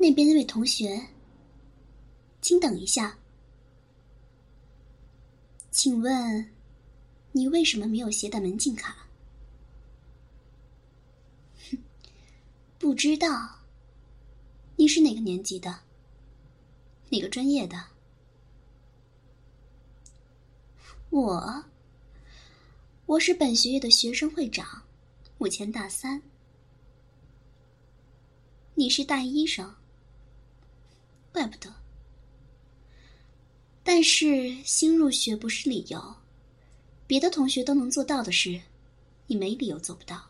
那边那位同学，请等一下。请问，你为什么没有携带门禁卡？不知道。你是哪个年级的？哪个专业的？我是本学院的学生会长，目前大3。你是大1生，怪不得。但是新入学不是理由，别的同学都能做到的事，你没理由做不到。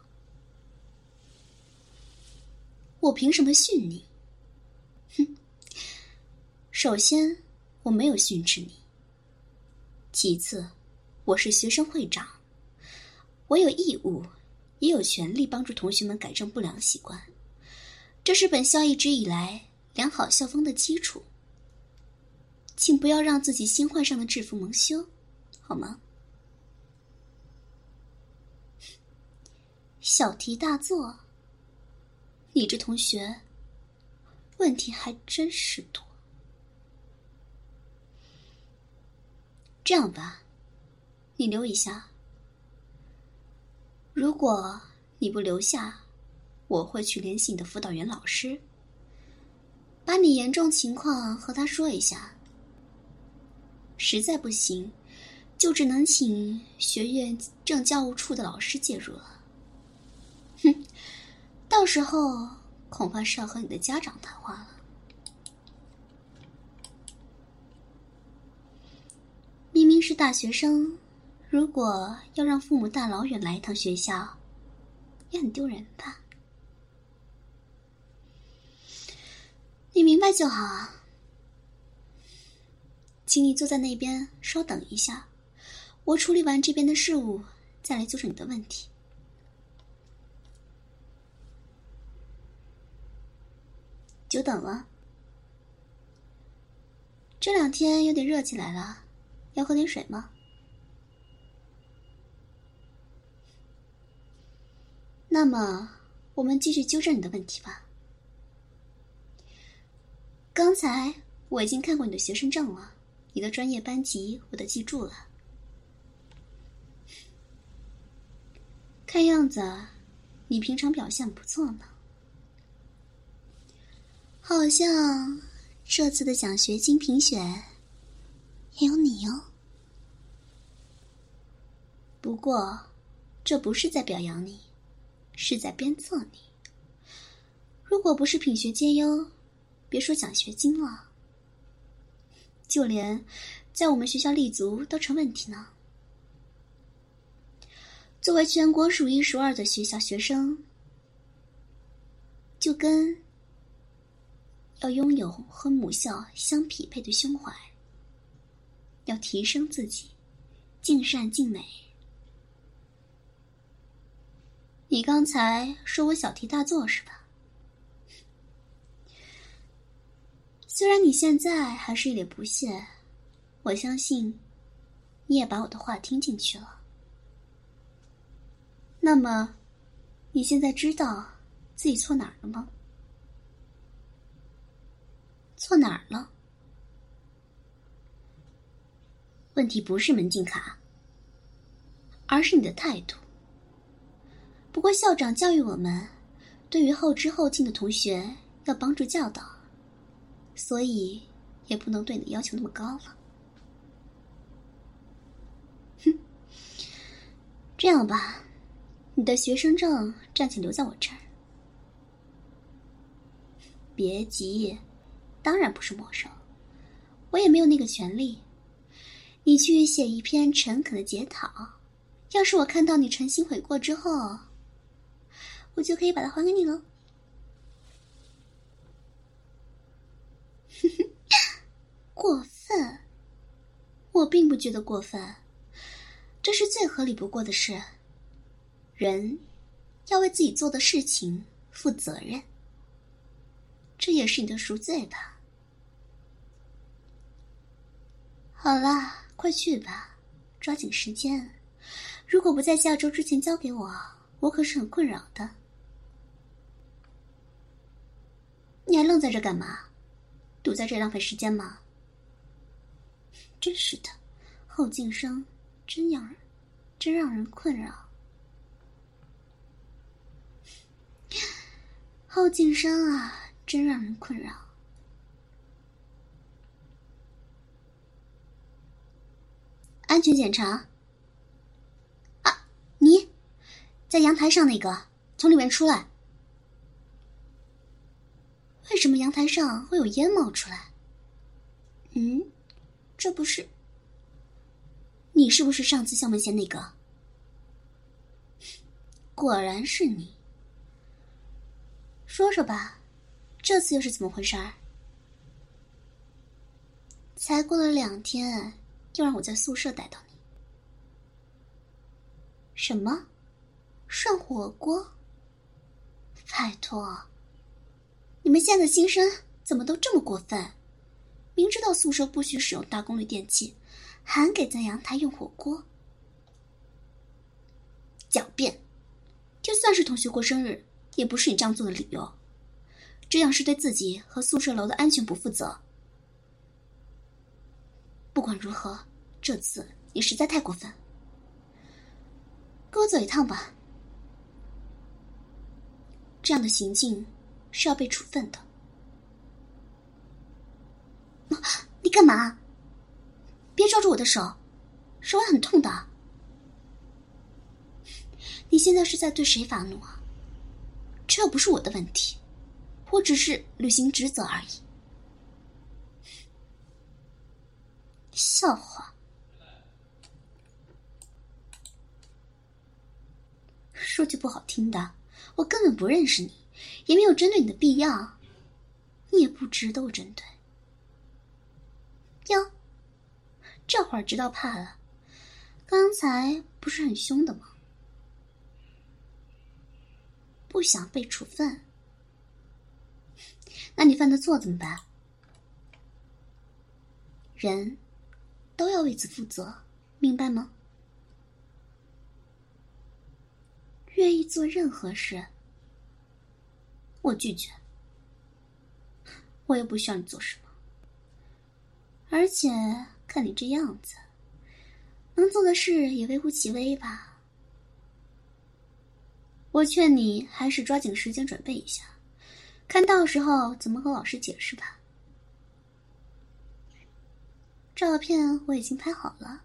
我凭什么训你？哼！首先，我没有训斥你。其次，我是学生会长，我有义务，也有权利帮助同学们改正不良习惯，这是本校一直以来良好校风的基础。请不要让自己新换上的制服蒙羞，好吗？小题大做，你这同学问题还真是多。这样吧，你留一下。如果你不留下，我会去联系你的辅导员老师，把你严重情况和他说一下。实在不行，就只能请学院政教务处的老师介入了。哼，到时候恐怕是要和你的家长谈话了。明明是大学生，如果要让父母大老远来一趟学校，也很丢人吧？你明白就好啊。请你坐在那边稍等一下，我处理完这边的事务，再来纠正你的问题。久等了。这2天有点热起来了，要喝点水吗？那么，我们继续纠正你的问题吧。刚才我已经看过你的学生证了，你的专业班级我都记住了。看样子，你平常表现不错呢。好像这次的奖学金评选也有你哦。不过，这不是在表扬你，是在鞭策你。如果不是品学兼优，别说奖学金了，就连在我们学校立足都成问题呢。作为全国数1数2的学校学生，就跟要拥有和母校相匹配的胸怀，要提升自己，尽善尽美。你刚才说我小题大做是吧？虽然你现在还是一脸不屑，我相信你也把我的话听进去了。那么，你现在知道自己错哪儿了吗？错哪儿了？问题不是门禁卡，而是你的态度。不过校长教育我们，对于后知后进的同学要帮助教导，所以也不能对你的要求那么高了。哼，这样吧，你的学生证暂且留在我这儿。别急，当然不是没收，我也没有那个权利。你去写一篇诚恳的检讨，要是我看到你诚心悔过之后，我就可以把它还给你了。过分？我并不觉得过分，这是最合理不过的事。人要为自己做的事情负责任，这也是你的赎罪吧。好啦，快去吧，抓紧时间。如果不在下周之前交给我，我可是很困扰的。 你还愣在这干嘛？堵在这浪费时间吗？真是的，后进生真让人困扰。后进生啊，真让人困扰。安全检查。啊，你在阳台上那个，从里面出来。为什么阳台上会有烟冒出来？这不是……你是不是上次校门前那个？果然是你。说说吧，这次又是怎么回事儿？才过了2天，又让我在宿舍逮到你。什么？涮火锅？拜托，你们现在新生怎么都这么过分？明知道宿舍不许使用大功率电器，还给在阳台用火锅。狡辩！就算是同学过生日，也不是你这样做的理由。这样是对自己和宿舍楼的安全不负责。不管如何，这次你实在太过分。跟我走一趟吧。这样的行径是要被处分的。你干嘛？别抓住我的手，手会很痛的。你现在是在对谁发怒啊？这又不是我的问题，我只是履行职责而已。笑话。说句不好听的，我根本不认识你，也没有针对你的必要，你也不值得我针对。哟，这会儿知道怕了，刚才不是很凶的吗？不想被处分，那你犯的错怎么办？人都要为此负责，明白吗？愿意做任何事，我拒绝。我也不需要你做什么，而且看你这样子，能做的事也微乎其微吧。我劝你还是抓紧时间准备一下，看到时候怎么和老师解释吧。照片我已经拍好了，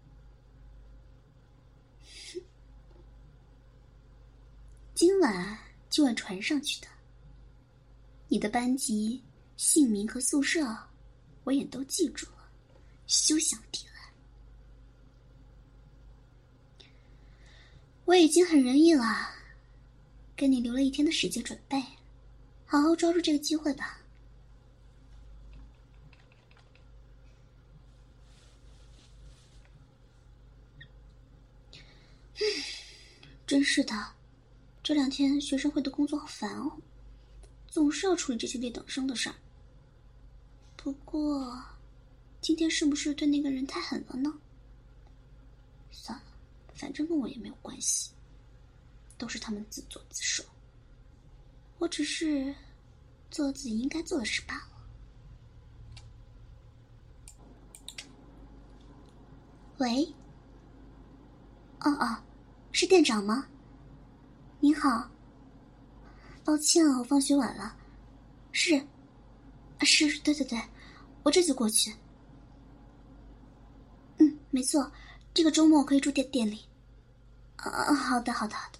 今晚就会传上去的。你的班级、姓名和宿舍，我也都记住了，休想抵赖。我已经很仁义了，给你留了1天的时间准备，好好抓住这个机会吧。真是的，这2天学生会的工作好烦哦，总是要处理这些劣等生的事儿。不过，今天是不是对那个人太狠了呢？算了，反正跟我也没有关系，都是他们自作自受。我只是做了自己应该做的事罢了。喂？哦，是店长吗？您好。抱歉啊，我放学晚了。是，对，我这就过去。没错，这个周末可以住店里。好的。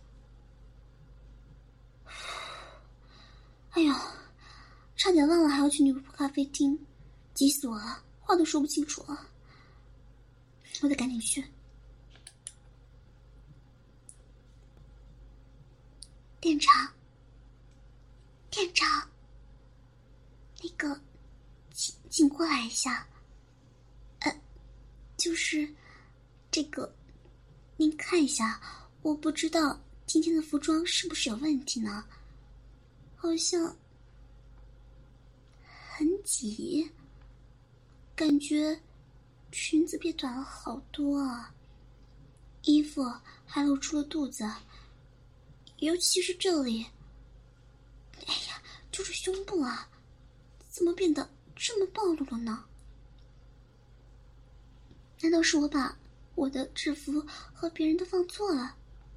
哎呦，差点忘了还要去女仆咖啡厅，急死我了，话都说不清楚了。我得赶紧去。店长，那个，请过来一下。就是这个，您看一下，我不知道今天的服装是不是有问题呢？好像很挤，感觉裙子变短了好多啊，衣服还露出了肚子，尤其是这里，哎呀，就是胸部啊， 怎么变得这么暴露了呢？难道是我把我的制服和别人的放错了？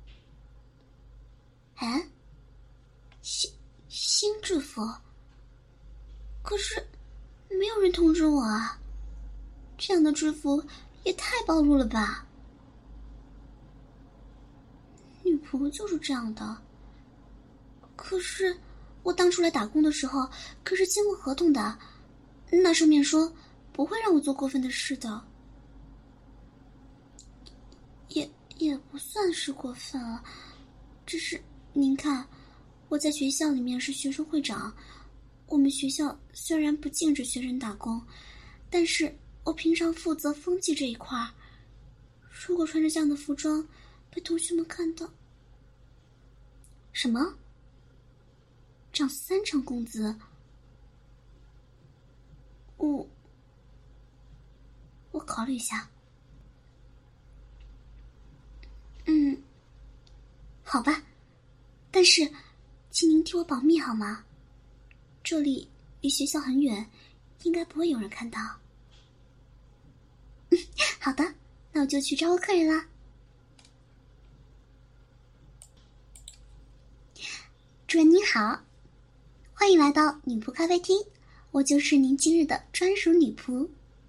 哎，新制服，可是没有人通知我啊！这样的制服也太暴露了吧！女仆就是这样的。可是我当初来打工的时候可是签过合同的，那上面说不会让我做过分的事的。也不算是过分了，只是您看，我在学校里面是学生会长，我们学校虽然不禁止学生打工，但是我平常负责风纪这一块儿。如果穿着这样的服装被同学们看到，什么？涨3成工资？我考虑一下。好吧，但是请您替我保密好吗？这里离学校很远，应该不会有人看到。好的，那我就去招呼客人啦。主人您好，欢迎来到女仆咖啡厅，我就是您今日的专属女仆。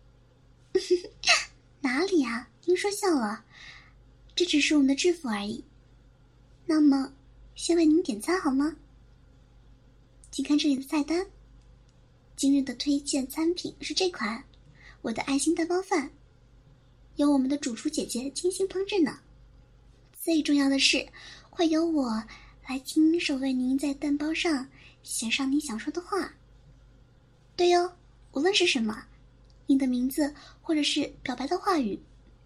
哪里啊？您说笑了，这只是我们的制服而已。那么，先为您点餐好吗？请看这里的菜单。今日的推荐餐品是这款，我的爱心蛋包饭，由我们的主厨姐姐精心烹饪呢。最重要的是，会由我来亲手为您在蛋包上写上您想说的话。对哦，无论是什么，您的名字或者是表白的话语。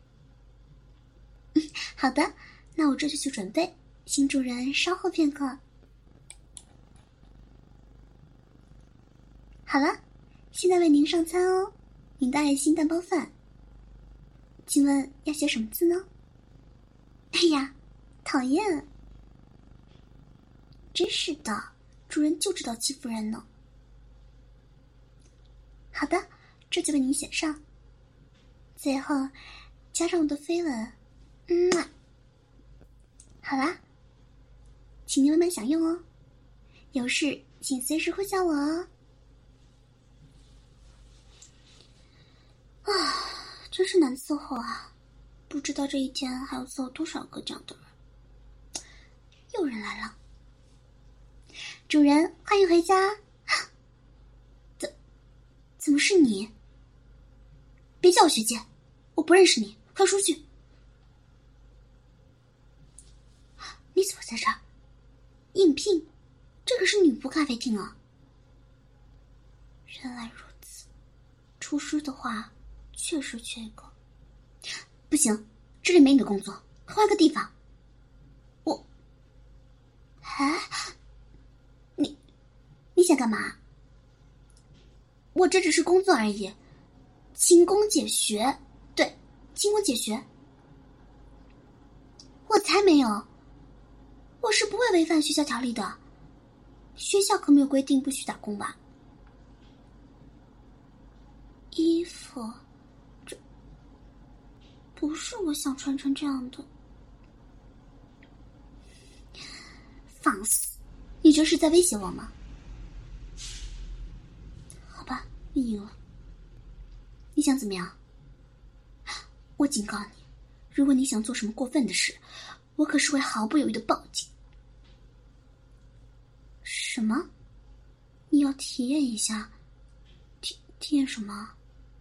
好的，那我这就去准备，请主人稍后片刻。好了，现在为您上餐哦，您的爱心蛋包饭。请问要写什么字呢？哎呀，讨厌！真是的，主人就知道欺负人呢。好的，这就为您写上。最后加上我的飞吻，好啦，请您慢慢享用哦。有事请随时呼叫我哦。啊，真是难伺候啊！不知道这一天还要伺候多少个这样的人。有人来了，主人，欢迎回家。怎么是你？别叫我学姐，我不认识你，快出去！你怎么在这儿？应聘？这可是女仆咖啡厅啊！原来如此，厨师的话确实缺一个。不行，这里没你的工作，换个地方。你想干嘛？我这只是工作而已，勤工俭学。对，勤工俭学。我才没有，我是不会违反学校条例的。学校可没有规定不许打工吧？衣服，这不是我想穿成这样的。放肆！你这是在威胁我吗？好吧，你赢了。你想怎么样？我警告你，如果你想做什么过分的事，我可是会毫不犹豫的报警。什么？你要体验一下？体验什么？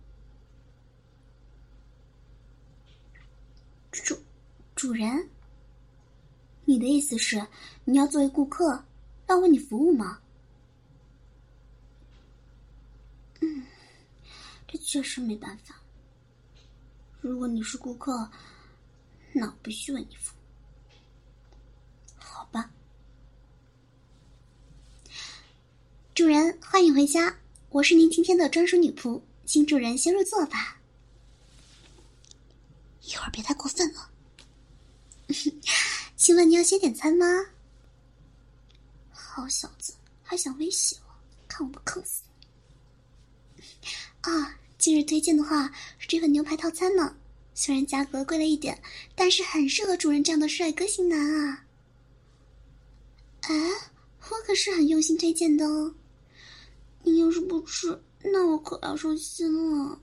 主人？你的意思是你要作为顾客，让我为你服务吗？这确实没办法。如果你是顾客，那我必须为你服务。好吧。主人，欢迎回家，我是您今天的专属女仆，请主人先入座吧。一会儿别太过分了。请问你要先点餐吗？好小子，还想威胁我，看我不坑死你！ 今日推荐的话是这份牛排套餐呢，虽然价格贵了一点，但是很适合主人这样的帅哥型男啊。我可是很用心推荐的哦，你要是不吃，那我可要伤心了。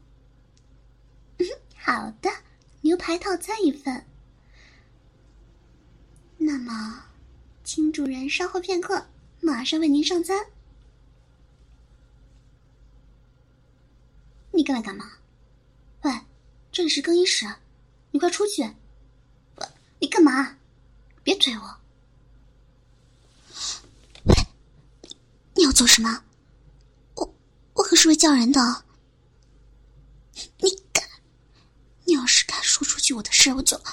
好的，牛排套餐一份。那么，请主人稍后片刻，马上为您上餐。你过来干嘛？喂，这里是更衣室，你快出去！喂，你干嘛？别推我！喂，你要做什么？我可是会叫人的。你要是敢说出去我的事，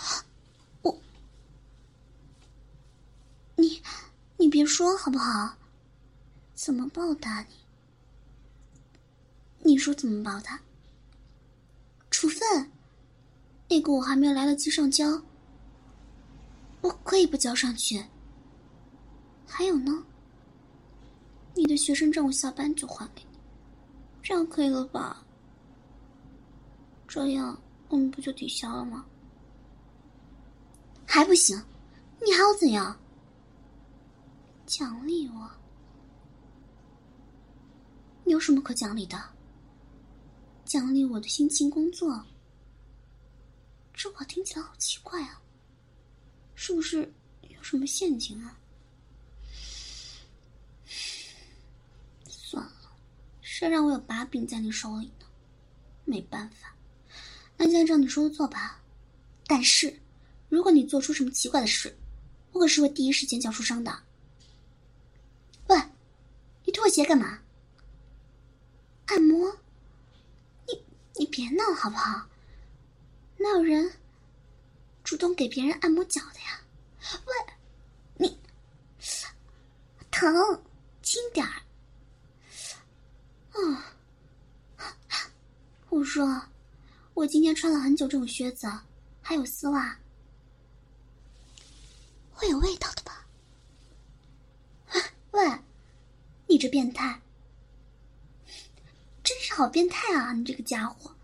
你别说好不好？怎么报答你？你说怎么报答？处分？那个我还没有来得及上交，我可以不交上去。还有呢，你的学生证我下班就还给你，这样可以了吧？这样我们不就抵消了吗？还不行，你还要怎样？奖励我？你有什么可奖励的？奖励我的辛勤工作？这话听起来好奇怪啊，是不是有什么陷阱啊？算了，谁让我有把柄在你手里呢？没办法，那就按照你说的做吧。但是，如果你做出什么奇怪的事，我可是会第一时间叫出伤的。喂，你脱鞋干嘛？按摩？你别闹好不好？哪有人主动给别人按摩脚的呀？喂，你疼，轻点儿。我说，我今天穿了很久这种靴子，还有丝袜，会有味道的吧？喂，你这变态，真是好变态啊！你这个家伙，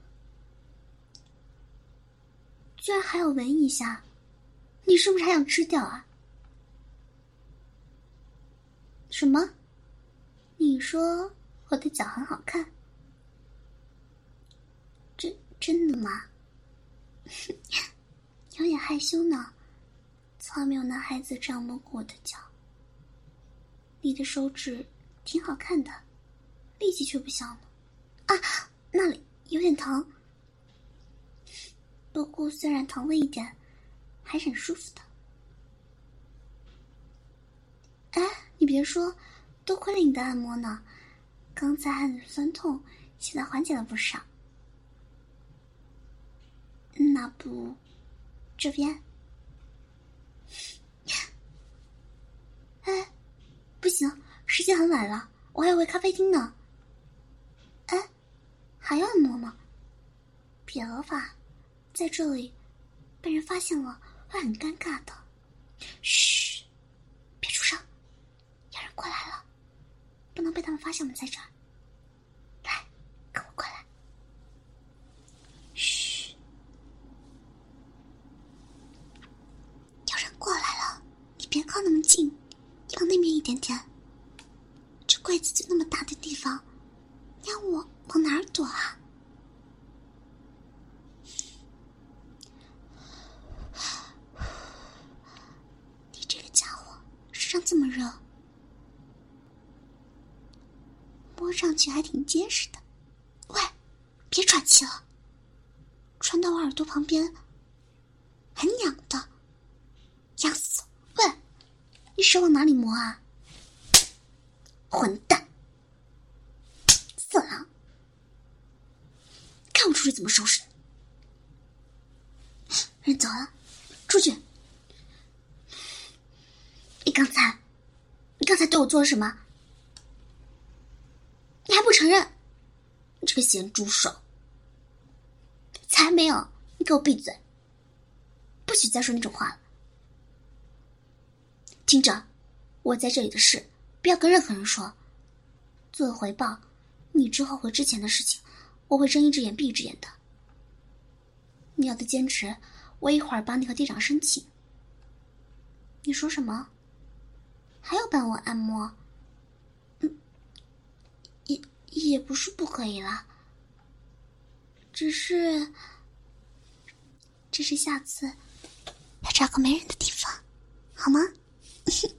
居然还要闻一下，你是不是还想吃掉啊？什么？你说我的脚很好看？真的吗？有点害羞呢，从来没有男孩子这样摸过我的脚。你的手指挺好看的，力气却不小呢。那里有点疼，不过虽然疼了一点，还是很舒服的。你别说，多亏了你的按摩呢，刚才还很酸痛，现在缓解了不少。那不，这边？不行，时间很晚了，我还要回咖啡厅呢。还要按摩吗？别了吧，在这里被人发现了会很尴尬的。嘘，别出声，有人过来了，不能被他们发现我们在这儿。来，跟我过来。嘘，有人过来了，你别靠那么近，你往那边一点点。这柜子就那么大的地方，你要我往哪儿躲啊？你这个家伙身上这么热，摸上去还挺结实的。喂，别喘气了，传到我耳朵旁边，很痒的，痒死我！喂，你手往哪里摸啊？混蛋，色狼！看我出去怎么收拾你！人走了，出去！你刚才对我做了什么？你还不承认？你这个咸猪手！才没有！你给我闭嘴！不许再说那种话了。听着，我在这里的事不要跟任何人说。作为回报，你之后和之前的事情我会睁一只眼闭一只眼的。你要的坚持，我一会儿帮你和店长申请。你说什么？还要帮我按摩？也不是不可以啦，只是下次要找个没人的地方，好吗？